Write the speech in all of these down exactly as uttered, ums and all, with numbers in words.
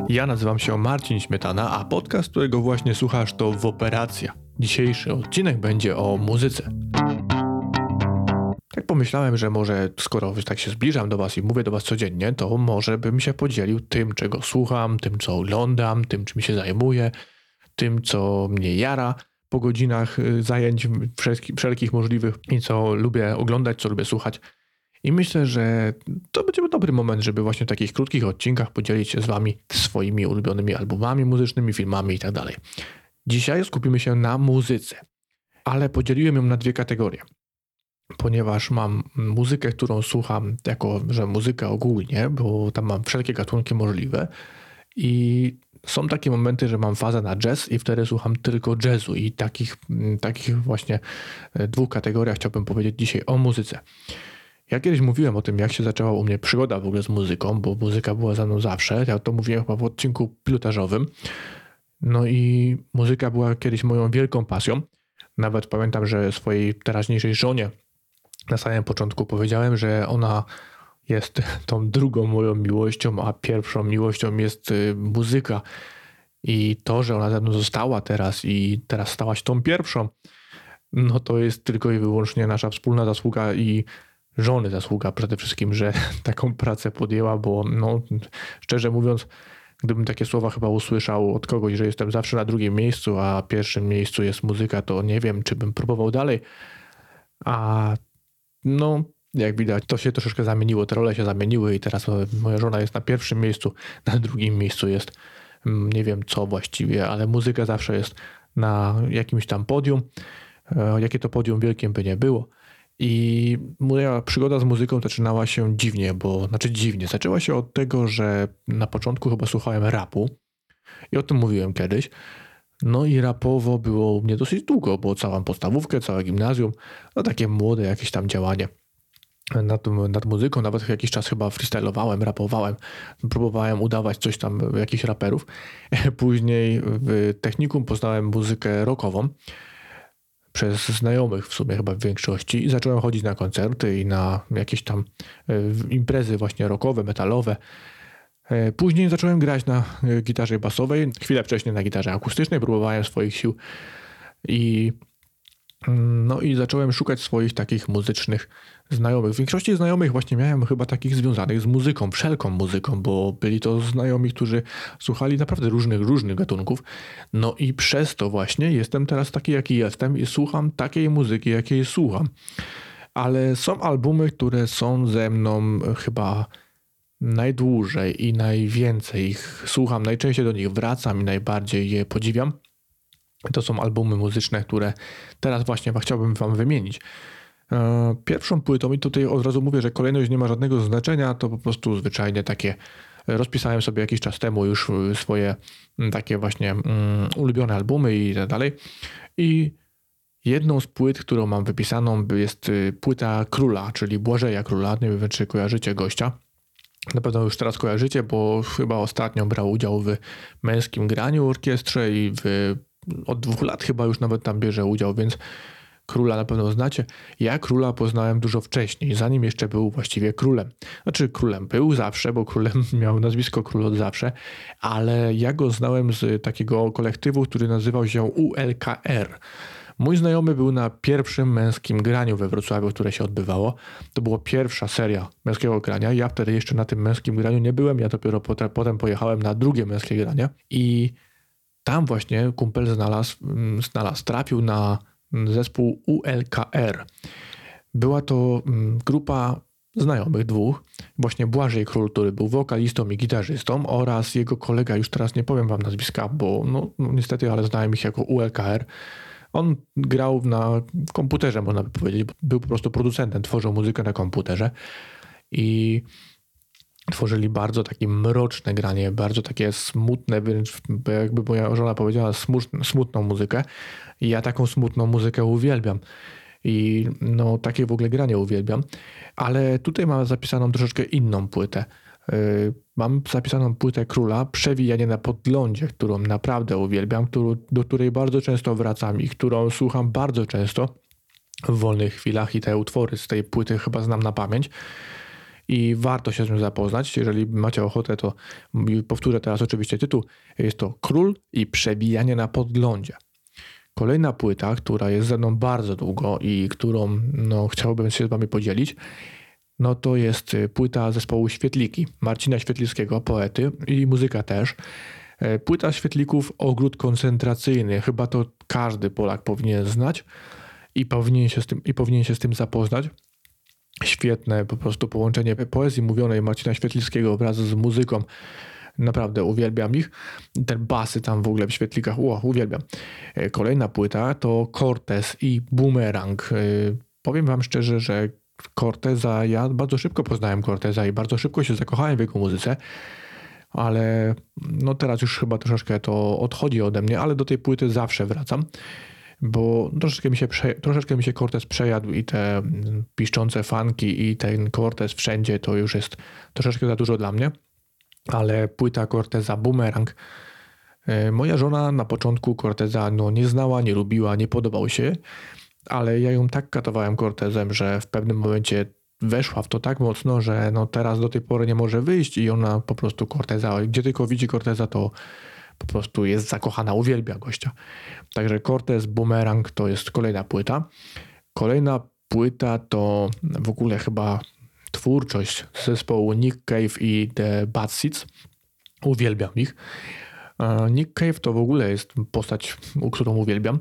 Ja nazywam się Marcin Śmietana, a podcast, którego właśnie słuchasz, to Woperacja. Dzisiejszy odcinek będzie o muzyce. Tak pomyślałem, że może skoro tak się zbliżam do was i mówię do was codziennie, to może bym się podzielił tym, czego słucham, tym, co oglądam, tym, czym się zajmuję, tym, co mnie jara po godzinach zajęć wszelkich możliwych i co lubię oglądać, co lubię słuchać. I myślę, że to będzie dobry moment, żeby właśnie w takich krótkich odcinkach podzielić się z wami swoimi ulubionymi albumami muzycznymi, filmami i tak dalej. Dzisiaj skupimy się na muzyce, ale podzieliłem ją na dwie kategorie, ponieważ mam muzykę, którą słucham jako, że muzyka ogólnie, bo tam mam wszelkie gatunki możliwe i są takie momenty, że mam fazę na jazz i wtedy słucham tylko jazzu i takich, takich właśnie dwóch kategoriach chciałbym powiedzieć dzisiaj o muzyce. Ja kiedyś mówiłem o tym, jak się zaczęła u mnie przygoda w ogóle z muzyką, bo muzyka była za mną zawsze. Ja to mówiłem chyba w odcinku pilotażowym. No i muzyka była kiedyś moją wielką pasją. Nawet pamiętam, że swojej teraźniejszej żonie na samym początku powiedziałem, że ona jest tą drugą moją miłością, a pierwszą miłością jest muzyka. I to, że ona ze mną została teraz i teraz stała się tą pierwszą, no to jest tylko i wyłącznie nasza wspólna zasługa i żony zasługa przede wszystkim, że taką pracę podjęła, bo no, szczerze mówiąc, gdybym takie słowa chyba usłyszał od kogoś, że jestem zawsze na drugim miejscu, a pierwszym miejscu jest muzyka, to nie wiem, czy bym próbował dalej. A no, jak widać, to się troszeczkę zamieniło, te role się zamieniły i teraz moja żona jest na pierwszym miejscu, na drugim miejscu jest nie wiem co właściwie, ale muzyka zawsze jest na jakimś tam podium. Jakie to podium wielkim by nie było. I moja przygoda z muzyką zaczynała się dziwnie, bo znaczy dziwnie. Zaczęła się od tego, że na początku chyba słuchałem rapu i o tym mówiłem kiedyś. No i rapowo było u mnie dosyć długo, bo całą podstawówkę, całe gimnazjum, no takie młode jakieś tam działanie nad, nad muzyką. Nawet jakiś czas chyba freestylowałem, rapowałem, próbowałem udawać coś tam jakichś raperów. Później w technikum poznałem muzykę rockową. Przez znajomych w sumie chyba w większości i zacząłem chodzić na koncerty i na jakieś tam imprezy właśnie rockowe, metalowe. Później zacząłem grać na gitarze basowej, chwilę wcześniej na gitarze akustycznej, próbowałem swoich sił i no i zacząłem szukać swoich takich muzycznych znajomych. W większości znajomych właśnie miałem chyba takich związanych z muzyką, wszelką muzyką, bo byli to znajomi, którzy słuchali naprawdę różnych, różnych gatunków. No i przez to właśnie jestem teraz taki, jaki jestem i słucham takiej muzyki, jakiej słucham. Ale są albumy, które są ze mną chyba najdłużej i najwięcej ich słucham, najczęściej do nich wracam i najbardziej je podziwiam. To są albumy muzyczne, które teraz właśnie chciałbym wam wymienić. Pierwszą płytą, i tutaj od razu mówię, że kolejność nie ma żadnego znaczenia, to po prostu zwyczajnie takie rozpisałem sobie jakiś czas temu już swoje takie właśnie um, ulubione albumy i tak dalej. I jedną z płyt, którą mam wypisaną, jest płyta Króla, czyli Błażeja Króla. Nie wiem, czy kojarzycie gościa. Na pewno już teraz kojarzycie, bo chyba ostatnio brał udział w Męskim Graniu w orkiestrze i w, od dwóch lat chyba już nawet tam bierze udział, więc Króla na pewno znacie. Ja Króla poznałem dużo wcześniej, zanim jeszcze był właściwie królem. Znaczy królem był zawsze, bo królem miał nazwisko Król od zawsze, ale ja go znałem z takiego kolektywu, który nazywał się U L K R. Mój znajomy był na pierwszym Męskim Graniu we Wrocławiu, które się odbywało. To była pierwsza seria Męskiego Grania. Ja wtedy jeszcze na tym Męskim Graniu nie byłem, ja dopiero potem, potem pojechałem na drugie Męskie Grania i tam właśnie kumpel znalazł, znalazł trafił na zespół U L K R. Była to grupa znajomych dwóch, właśnie Błażej Król, który był wokalistą i gitarzystą oraz jego kolega, już teraz nie powiem wam nazwiska, bo no, no niestety, ale znałem ich jako U L K R. On grał na komputerze, można by powiedzieć, był po prostu producentem, tworzył muzykę na komputerze i tworzyli bardzo takie mroczne granie, bardzo takie smutne, wręcz jakby moja żona powiedziała, smutną, smutną muzykę. I ja taką smutną muzykę uwielbiam. I no takie w ogóle granie uwielbiam. Ale tutaj mam zapisaną troszeczkę inną płytę. Yy, mam zapisaną płytę Króla, Przewijanie na podlądzie, którą naprawdę uwielbiam, którą, do której bardzo często wracam i którą słucham bardzo często w wolnych chwilach i te utwory z tej płyty chyba znam na pamięć. i warto się z nim zapoznać. Jeżeli macie ochotę, to powtórzę teraz oczywiście tytuł. Jest to Król i przebijanie na podglądzie. Kolejna płyta, która jest ze mną bardzo długo i którą no, chciałbym się z wami podzielić, no to jest płyta zespołu Świetliki, Marcina Świetlickiego, poety i muzyka też. Płyta Świetlików Ogród Koncentracyjny. Chyba to każdy Polak powinien znać i powinien się z tym, i powinien się z tym zapoznać. Świetne po prostu połączenie poezji mówionej Marcina Świetlickiego wraz z muzyką. Naprawdę uwielbiam ich. Te basy tam w ogóle w Świetlikach, o, uwielbiam. Kolejna płyta to Cortez i Boomerang. Powiem wam szczerze, że Corteza, ja bardzo szybko poznałem Corteza i bardzo szybko się zakochałem w jego muzyce, ale no teraz już chyba troszeczkę to odchodzi ode mnie, ale do tej płyty zawsze wracam, bo troszeczkę mi się, prze, troszeczkę mi się Cortez przejadł i te piszczące funki i ten Cortez wszędzie to już jest troszeczkę za dużo dla mnie, ale płyta Corteza Boomerang. Moja żona na początku Corteza no, nie znała, nie lubiła, nie podobał się, ale ja ją tak katowałem Cortezem, że w pewnym momencie weszła w to tak mocno, że no teraz do tej pory nie może wyjść i ona po prostu Corteza, gdzie tylko widzi Corteza, to po prostu jest zakochana, uwielbia gościa. Także Cortez Boomerang to jest kolejna płyta. Kolejna płyta to w ogóle chyba twórczość zespołu Nick Cave i The Bad Seeds. Uwielbiam ich. Nick Cave to w ogóle jest postać, którą uwielbiam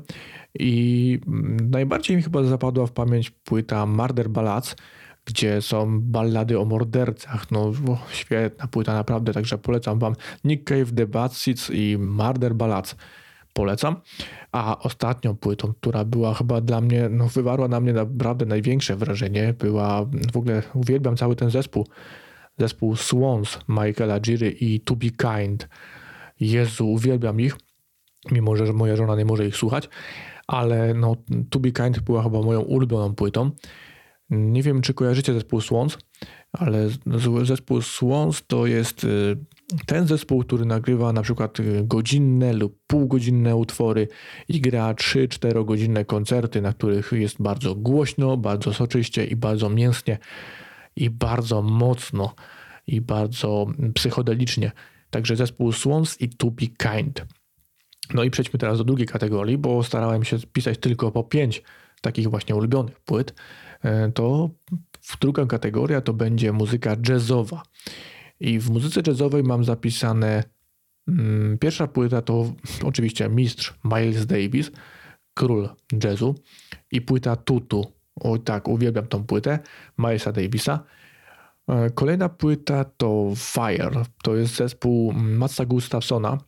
i najbardziej mi chyba zapadła w pamięć płyta Murder Ballads, gdzie są ballady o mordercach. No świetna płyta naprawdę, także polecam wam Nick Cave, The Bad Seeds i Murder Ballads. Polecam. A ostatnią płytą, która była chyba dla mnie, no wywarła na mnie naprawdę największe wrażenie, była, w ogóle uwielbiam cały ten zespół, zespół Swans Michaela Giry i To Be Kind. Jezu, uwielbiam ich, mimo że moja żona nie może ich słuchać, ale no To Be Kind była chyba moją ulubioną płytą. Nie wiem, czy kojarzycie zespół Swans, ale zespół Swans to jest ten zespół, który nagrywa na przykład godzinne lub półgodzinne utwory i gra trzy cztery godzinne koncerty, na których jest bardzo głośno, bardzo soczyście i bardzo mięsnie i bardzo mocno i bardzo psychodelicznie. Także zespół Swans i To Be Kind. No i przejdźmy teraz do drugiej kategorii, bo starałem się pisać tylko po pięć takich właśnie ulubionych płyt. To druga kategoria to będzie muzyka jazzowa. I w muzyce jazzowej mam zapisane hmm, pierwsza płyta to oczywiście mistrz Miles Davis, król jazzu i płyta Tutu. O tak, uwielbiam tą płytę Milesa Davisa. Kolejna płyta to Fire. To jest zespół Matsa Gustafsona.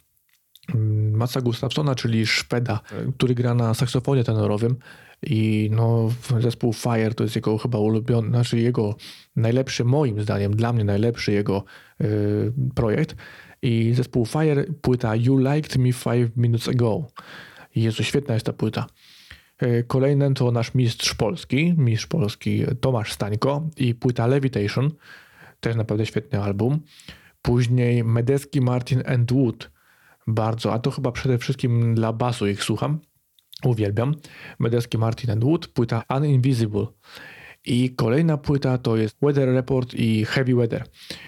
Matsa Gustafsona, czyli Szweda, który gra na saksofonie tenorowym i no zespół Fire to jest jego chyba ulubiony, znaczy jego najlepszy, moim zdaniem, dla mnie najlepszy jego y, projekt i zespół Fire, płyta You Liked Me Five Minutes Ago. Jezu, świetna jest ta płyta. Y, kolejny to nasz mistrz polski, mistrz polski Tomasz Stańko i płyta Levitation, też naprawdę świetny album. Później Medeski, Martin and Wood. Bardzo, a to chyba przede wszystkim dla basu ich słucham. Uwielbiam. Medeski, Martin and Wood, płyta Uninvisible. I kolejna płyta to jest Weather Report i Heavy Weather.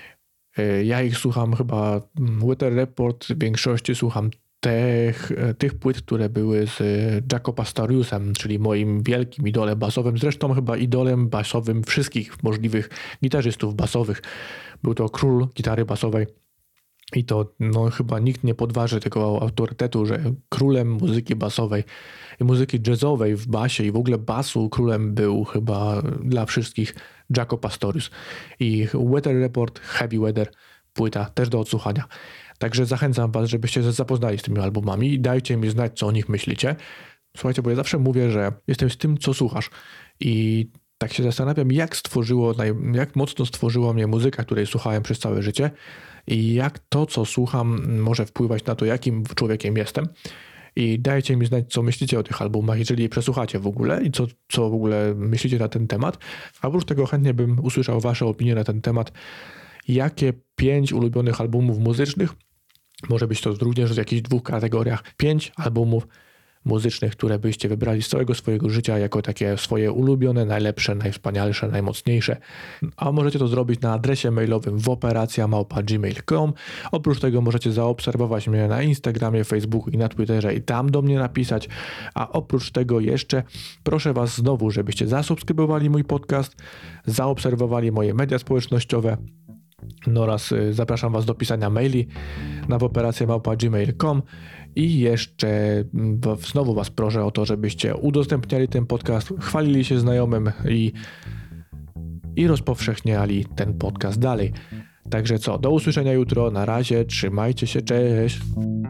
Ja ich słucham chyba, Weather Report w większości słucham tych, tych płyt, które były z Jaco Pastoriusem, czyli moim wielkim idolem basowym, zresztą chyba idolem basowym wszystkich możliwych gitarzystów basowych. Był to król gitary basowej. I to no, chyba nikt nie podważy tego autorytetu, że królem muzyki basowej i muzyki jazzowej w basie i w ogóle basu królem był chyba dla wszystkich Jaco Pastorius. I Weather Report, Heavy Weather, płyta też do odsłuchania. Także zachęcam was, żebyście się zapoznali z tymi albumami i dajcie mi znać, co o nich myślicie. Słuchajcie, bo ja zawsze mówię, że jestem z tym, co słuchasz. I tak się zastanawiam, jak stworzyło, jak mocno stworzyła mnie muzyka, której słuchałem przez całe życie i jak to, co słucham, może wpływać na to, jakim człowiekiem jestem. I dajcie mi znać, co myślicie o tych albumach, jeżeli je przesłuchacie w ogóle i co, co w ogóle myślicie na ten temat. A oprócz tego chętnie bym usłyszał wasze opinie na ten temat. Jakie pięć ulubionych albumów muzycznych, może być to również w jakichś dwóch kategoriach, pięć albumów muzycznych, które byście wybrali z całego swojego życia jako takie swoje ulubione, najlepsze, najwspanialsze, najmocniejsze. A możecie to zrobić na adresie mailowym woperacja małpa gmail kropka com. Oprócz tego możecie zaobserwować mnie na Instagramie, Facebooku i na Twitterze i tam do mnie napisać. A oprócz tego jeszcze proszę Was znowu, żebyście zasubskrybowali mój podcast, zaobserwowali moje media społecznościowe. No oraz y, zapraszam Was do pisania maili na woperacja małpa gmail kropka com i jeszcze y, znowu Was proszę o to, żebyście udostępniali ten podcast, chwalili się znajomym i, i rozpowszechniali ten podcast dalej. Także co, do usłyszenia jutro, na razie, trzymajcie się, cześć!